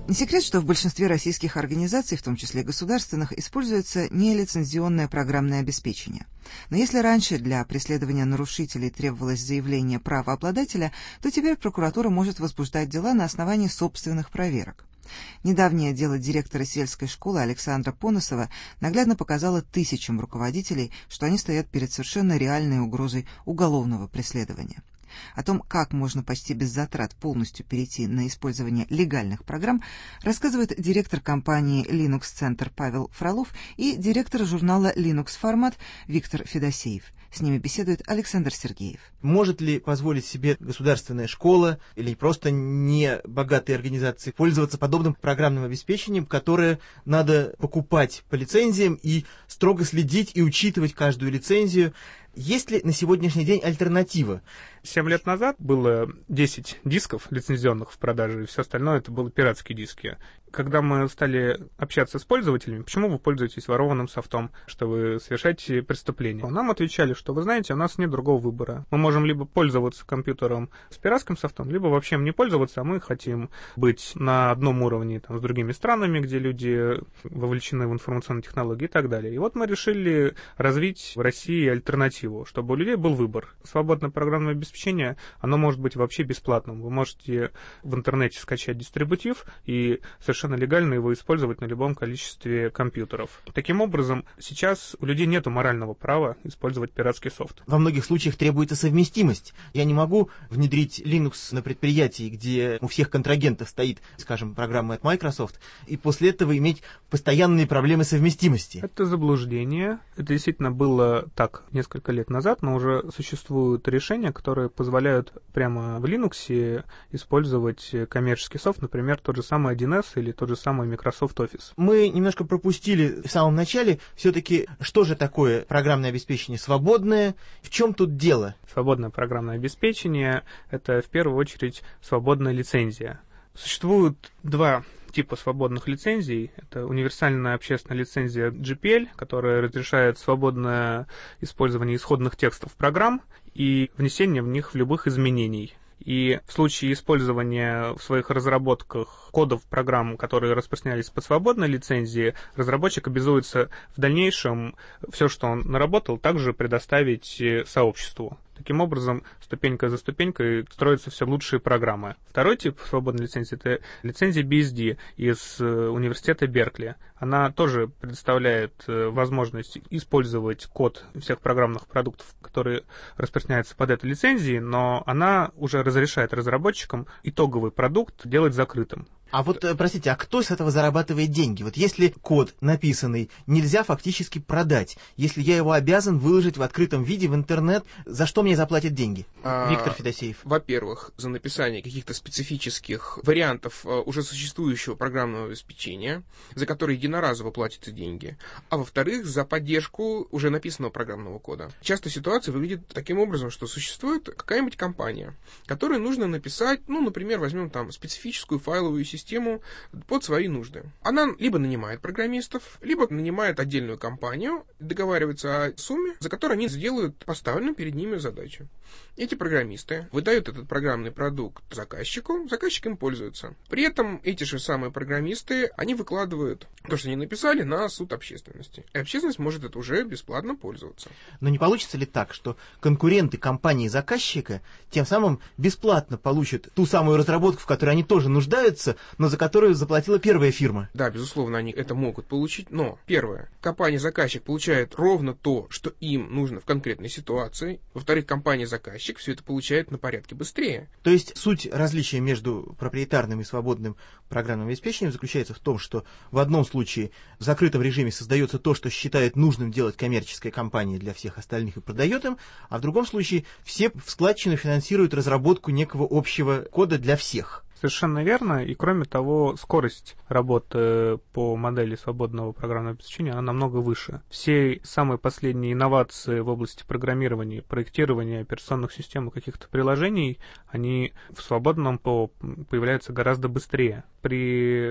Не секрет, что в большинстве российских организаций, в том числе государственных, используется нелицензионное программное обеспечение. Но если раньше для преследования нарушителей требовалось заявление правообладателя, то теперь прокуратура может возбуждать дела на основании собственных проверок. Недавнее дело директора сельской школы Александра Поносова наглядно показало тысячам руководителей, что они стоят перед совершенно реальной угрозой уголовного преследования. О том, как можно почти без затрат полностью перейти на использование легальных программ, рассказывает директор компании Linux Center Павел Фролов и директор журнала Linux Format Виктор Федосеев. С ними беседует Александр Сергеев. Может ли позволить себе государственная школа или просто не богатые организации пользоваться подобным программным обеспечением, которое надо покупать по лицензиям и строго следить и учитывать каждую лицензию? Есть ли на сегодняшний день альтернатива? 7 лет назад было 10 дисков лицензионных в продаже, и все остальное это были пиратские диски. Когда мы стали общаться с пользователями, почему вы пользуетесь ворованным софтом, что вы совершаете преступление? Нам отвечали, что вы знаете, у нас нет другого выбора. Мы можем либо пользоваться компьютером с пиратским софтом, либо вообще не пользоваться, а мы хотим быть на одном уровне с другими странами, где люди вовлечены в информационные технологии и так далее. И вот мы решили развить в России альтернативу, чтобы у людей был выбор. Свободное программное обеспечение, оно может быть вообще бесплатным. Вы можете в интернете скачать дистрибутив и совершенно легально его использовать на любом количестве компьютеров. Таким образом, сейчас у людей нет морального права использовать пиратский софт. Во многих случаях требуется совместимость. Я не могу внедрить Linux на предприятии, где у всех контрагентов стоит, скажем, программа от Microsoft, и после этого иметь постоянные проблемы совместимости. Это заблуждение. Это действительно было так несколько лет назад, но уже существуют решения, которые позволяют прямо в Linux использовать коммерческий софт, например, тот же самый 1С или тот же самый Microsoft Office. Мы немножко пропустили в самом начале, все-таки, что же такое программное обеспечение свободное, в чем тут дело? Свободное программное обеспечение — это в первую очередь свободная лицензия. Существует два типа свободных лицензий. Это универсальная общественная лицензия GPL, которая разрешает свободное использование исходных текстов программ и внесение в них любых изменений. И в случае использования в своих разработках кодов программ, которые распространялись по свободной лицензии, разработчик обязуется в дальнейшем все, что он наработал, также предоставить сообществу. Таким образом, ступенька за ступенькой строятся все лучшие программы. Второй тип свободной лицензии — это лицензия BSD из университета Беркли. Она тоже предоставляет возможность использовать код всех программных продуктов, которые распространяются под этой лицензией, но она уже разрешает разработчикам итоговый продукт делать закрытым. А вот, простите, а кто с этого зарабатывает деньги? Вот если код написанный нельзя фактически продать, если я его обязан выложить в открытом виде в интернет, за что мне заплатят деньги? Виктор Федосеев. Во-первых, за написание каких-то специфических вариантов уже существующего программного обеспечения, за которые единоразово платятся деньги. А во-вторых, за поддержку уже написанного программного кода. Часто ситуация выглядит таким образом, что существует какая-нибудь компания, которой нужно написать, например, возьмем там специфическую файловую систему под свои нужды. Она либо нанимает программистов, либо нанимает отдельную компанию, договаривается о сумме, за которую они сделают поставленную перед ними задачу. Эти программисты выдают этот программный продукт заказчику, заказчик им пользуется. При этом эти же самые программисты, они выкладывают то, что они написали, на суд общественности. И общественность может это уже бесплатно пользоваться. Но не получится ли так, что конкуренты компании-заказчика тем самым бесплатно получат ту самую разработку, в которой они тоже нуждаются, но за которую заплатила первая фирма? Да, безусловно, они это могут получить, но, первое, компания-заказчик получает ровно то, что им нужно в конкретной ситуации. Во-вторых, компания-заказчик все это получает на порядке быстрее. То есть суть различия между проприетарным и свободным программным обеспечением заключается в том, что в одном случае в закрытом режиме создается то, что считает нужным делать коммерческая компания для всех остальных и продает им, а в другом случае все в складчину финансируют разработку некого общего кода для всех. Совершенно верно. И кроме того, скорость работы по модели свободного программного обеспечения, она намного выше. Все самые последние инновации в области программирования, проектирования операционных систем и каких-то приложений, они в свободном ПО появляются гораздо быстрее. при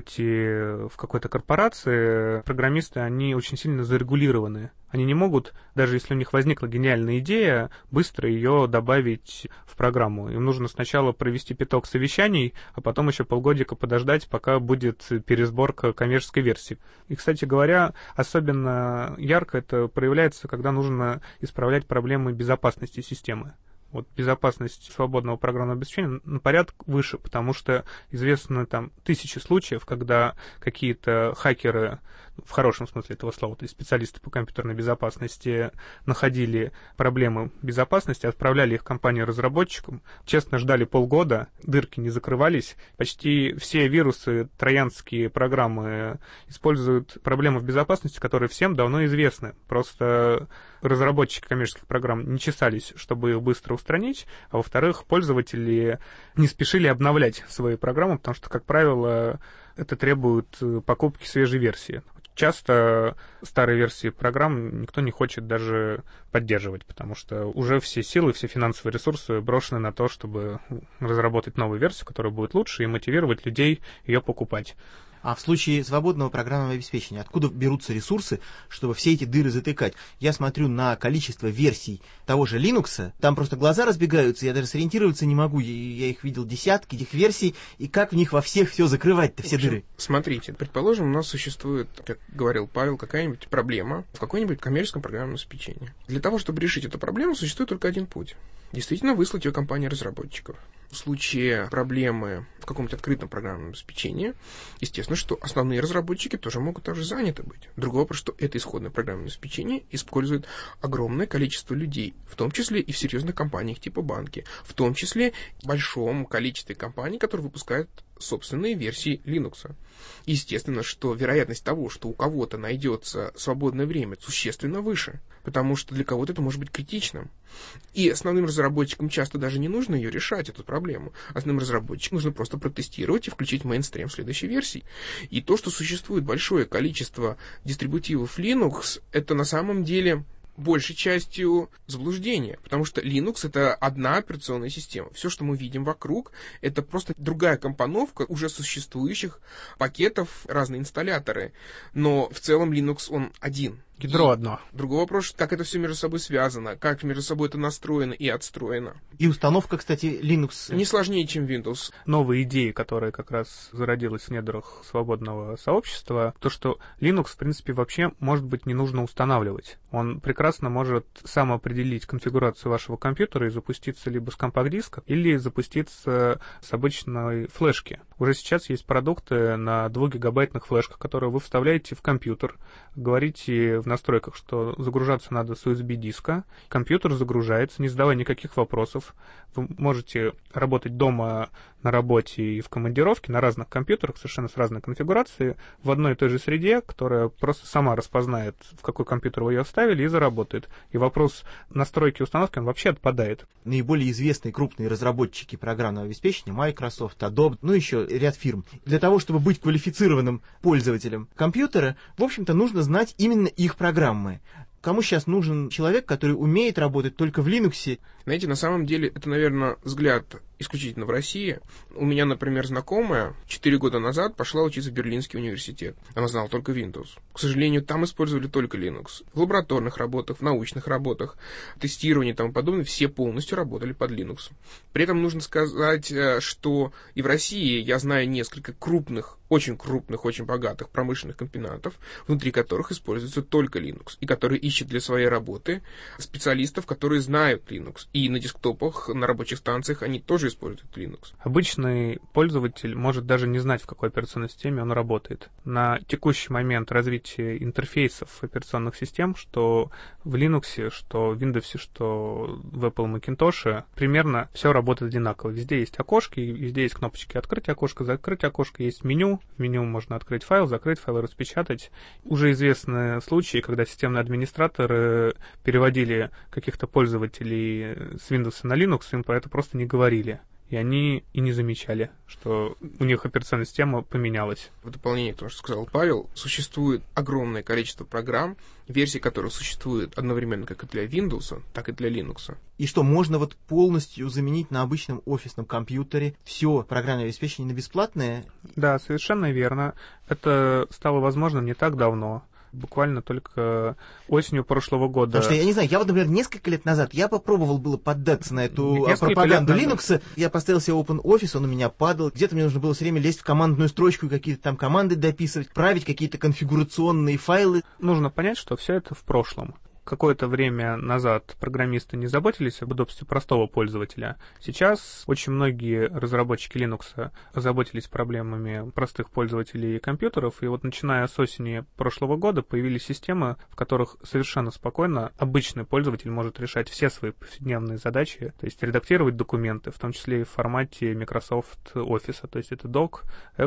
работе в какой-то корпорации программисты, они очень сильно зарегулированы. Они не могут, даже если у них возникла гениальная идея, быстро ее добавить в программу. Им нужно сначала провести пяток совещаний, а потом еще полгодика подождать, пока будет пересборка коммерческой версии. И, кстати говоря, особенно ярко это проявляется, когда нужно исправлять проблемы безопасности системы. Вот безопасность свободного программного обеспечения на порядок выше, потому что известно там тысячи случаев, когда какие-то хакеры, в хорошем смысле этого слова, то есть специалисты по компьютерной безопасности, находили проблемы безопасности, отправляли их компании-разработчикам, честно ждали полгода, дырки не закрывались. Почти все вирусы, троянские программы используют проблемы в безопасности, которые всем давно известны. Просто разработчики коммерческих программ не чесались, чтобы их быстро устранить, а во-вторых, пользователи не спешили обновлять свои программы, потому что, как правило, это требует покупки свежей версии. Часто старые версии программ никто не хочет даже поддерживать, потому что уже все силы, все финансовые ресурсы брошены на то, чтобы разработать новую версию, которая будет лучше, и мотивировать людей ее покупать. А в случае свободного программного обеспечения, откуда берутся ресурсы, чтобы все эти дыры затыкать? Я смотрю на количество версий того же Linux, там просто глаза разбегаются, я даже сориентироваться не могу, я их видел десятки этих версий, и как в них во всех все закрывать-то, все дыры? Смотрите, предположим, у нас существует, как говорил Павел, какая-нибудь проблема в какой-нибудь коммерческом программном обеспечении. Для того, чтобы решить эту проблему, существует только один путь. Действительно, выслать ее компании разработчиков. В случае проблемы в каком-нибудь открытом программном обеспечении, естественно, что основные разработчики тоже могут также заняты быть. Другой вопрос, что это исходное программное обеспечение использует огромное количество людей, в том числе и в серьезных компаниях типа банки, в том числе в большом количестве компаний, которые выпускают собственные версии Linux. Естественно, что вероятность того, что у кого-то найдется свободное время, существенно выше, потому что для кого-то это может быть критичным. И основным разработчикам часто даже не нужно ее решать, эту проблему. Основным разработчикам нужно просто протестировать и включить в мейнстрим следующей версии. И то, что существует большое количество дистрибутивов Linux, это на самом деле большей частью заблуждение, потому что Linux — это одна операционная система. Все, что мы видим вокруг, это просто другая компоновка уже существующих пакетов, разные инсталляторы. Но в целом Linux, он один. Ядро одно. Другой вопрос, как это все между собой связано, как между собой это настроено и отстроено. И установка, кстати, Linux... Не сложнее, чем Windows. Новая идея, которая как раз зародилась в недрах свободного сообщества, то, что Linux, в принципе, вообще, может быть, не нужно устанавливать. Он прекрасно может сам определить конфигурацию вашего компьютера и запуститься либо с компакт-диска, или запуститься с обычной флешки. Уже сейчас есть продукты на 2-гигабайтных флешках, которые вы вставляете в компьютер, говорите в настройках, что загружаться надо с USB-диска, компьютер загружается, не задавая никаких вопросов. Вы можете работать дома, на работе и в командировке на разных компьютерах, совершенно с разной конфигурацией, в одной и той же среде, которая просто сама распознает, в какой компьютер вы ее вставили, и заработает. И вопрос настройки и установки, он вообще отпадает. Наиболее известные крупные разработчики программного обеспечения, Microsoft, Adobe, ну еще ряд фирм. Для того, чтобы быть квалифицированным пользователем компьютера, в общем-то, нужно знать именно их программы. Кому сейчас нужен человек, который умеет работать только в Linux? Знаете, на самом деле, это, наверное, взгляд исключительно в России. У меня, например, знакомая 4 года назад пошла учиться в Берлинский университет. Она знала только Windows. К сожалению, там использовали только Linux. В лабораторных работах, в научных работах, тестировании и тому подобное, все полностью работали под Linux. При этом нужно сказать, что и в России я знаю несколько крупных, очень богатых промышленных комбинатов, внутри которых используется только Linux, и которые ищут для своей работы специалистов, которые знают Linux. И на десктопах, на рабочих станциях они тоже используют Linux. Обычный пользователь может даже не знать, в какой операционной системе он работает. На текущий момент развития интерфейсов операционных систем, что в Linux, что в Windows, что в Apple Macintosh, примерно все работает одинаково. Везде есть окошки, везде есть кнопочки «Открыть окошко», «Закрыть окошко», есть меню. В меню можно открыть файл, закрыть файл, распечатать. Уже известны случаи, когда системные администраторы переводили каких-то пользователей с Windows на Linux, им про это просто не говорили. и они и не замечали, что у них операционная система поменялась. В дополнение к тому, что сказал Павел, существует огромное количество программ, версии которых существуют одновременно как и для Windows, так и для Linux. И что, можно вот полностью заменить на обычном офисном компьютере все программное обеспечение на бесплатное? Да, совершенно верно. Это стало возможным не так давно. Буквально только осенью прошлого года. Потому что, я не знаю, я вот, например, несколько лет назад я попробовал было поддаться на эту Несколько пропаганду лет назад. Linux. Я поставил себе OpenOffice, он у меня падал. Где-то мне нужно было все время лезть в командную строчку, какие-то там команды дописывать, править какие-то конфигурационные файлы. Нужно понять, что все это в прошлом. Какое-то время назад программисты не заботились об удобстве простого пользователя. Сейчас очень многие разработчики Linux озаботились проблемами простых пользователей компьютеров, и вот начиная с осени прошлого года появились системы, в которых совершенно спокойно обычный пользователь может решать все свои повседневные задачи, то есть редактировать документы, в том числе и в формате Microsoft Office, то есть это Doc,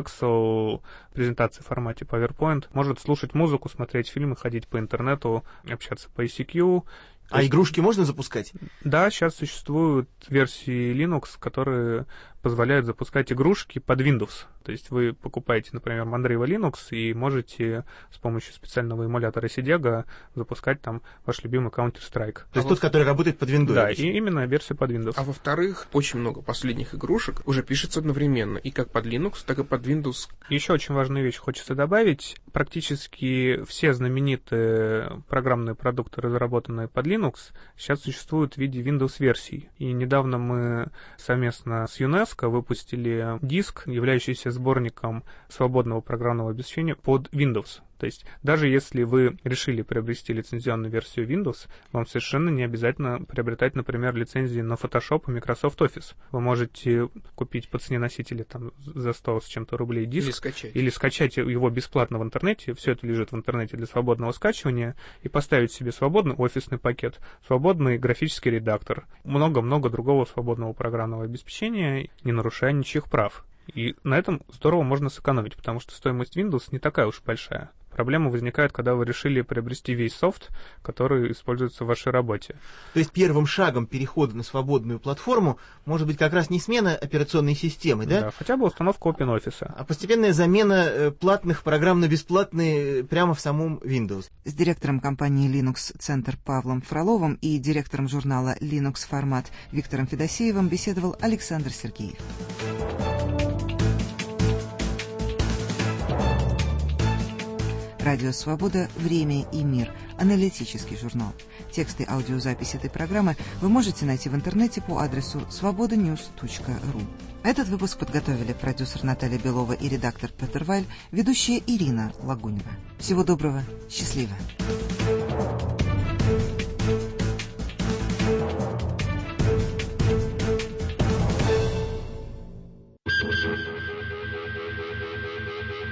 Excel, презентации в формате PowerPoint, может слушать музыку, смотреть фильмы, ходить по интернету, общаться по ICQ. А игрушки можно запускать? Да, сейчас существуют версии Linux, которые позволяют запускать игрушки под Windows. То есть вы покупаете, например, Mandriva Linux и можете с помощью специального эмулятора Sidega запускать там ваш любимый Counter-Strike. То есть тот, который работает под Windows? Да, и именно версия под Windows. А во-вторых, очень много последних игрушек уже пишется одновременно, и как под Linux, так и под Windows. Еще очень важную вещь хочется добавить. Практически все знаменитые программные продукты, разработанные под Linux, сейчас существуют в виде Windows-версий. И недавно мы совместно с UNESCO выпустили диск, являющийся сборником свободного программного обеспечения под Windows. То есть даже если вы решили приобрести лицензионную версию Windows, вам совершенно не обязательно приобретать, например, лицензии на Photoshop и Microsoft Office. Вы можете купить по цене носителя там, за 100 с чем-то рублей диск. Или скачать его бесплатно в интернете. Все это лежит в интернете для свободного скачивания. И поставить себе свободный офисный пакет, свободный графический редактор, много-много другого свободного программного обеспечения, не нарушая ничьих прав. И на этом здорово можно сэкономить, потому что стоимость Windows не такая уж большая. Проблема возникает, когда вы решили приобрести весь софт, который используется в вашей работе. То есть первым шагом перехода на свободную платформу может быть как раз не смена операционной системы, да? Да, хотя бы установка OpenOffice. А постепенная замена платных программ на бесплатные прямо в самом Windows. С директором компании Linux Центр Павлом Фроловым и директором журнала Linux Формат Виктором Федосеевым беседовал Александр Сергеев. Радио «Свобода. Время и мир». Аналитический журнал. Тексты и аудиозапись этой программы вы можете найти в интернете по адресу svobodanews.ru. Этот выпуск подготовили продюсер Наталья Белова и редактор Петр Вайль, ведущая Ирина Лагунева. Всего доброго. Счастливо.